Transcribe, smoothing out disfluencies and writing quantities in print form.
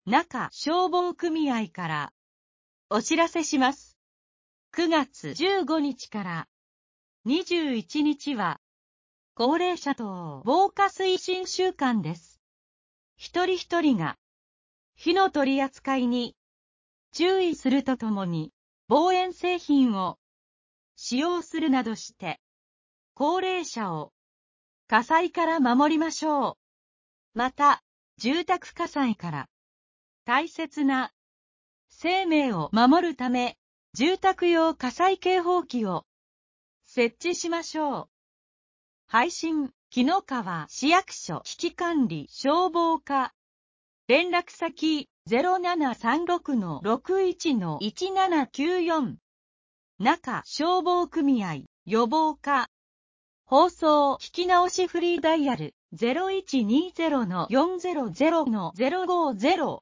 中消防組合からお知らせします。9月15日から21日は高齢者等防火推進週間です。一人一人が火の取り扱いに注意するとともに防煙製品を使用するなどして高齢者を火災から守りましょう。また、住宅火災から大切な生命を守るため、住宅用火災警報器を設置しましょう。配信、紀の川市役所危機管理消防課。連絡先、0736-61-1794。中消防組合予防課。放送聞き直しフリーダイヤル 0120-400-050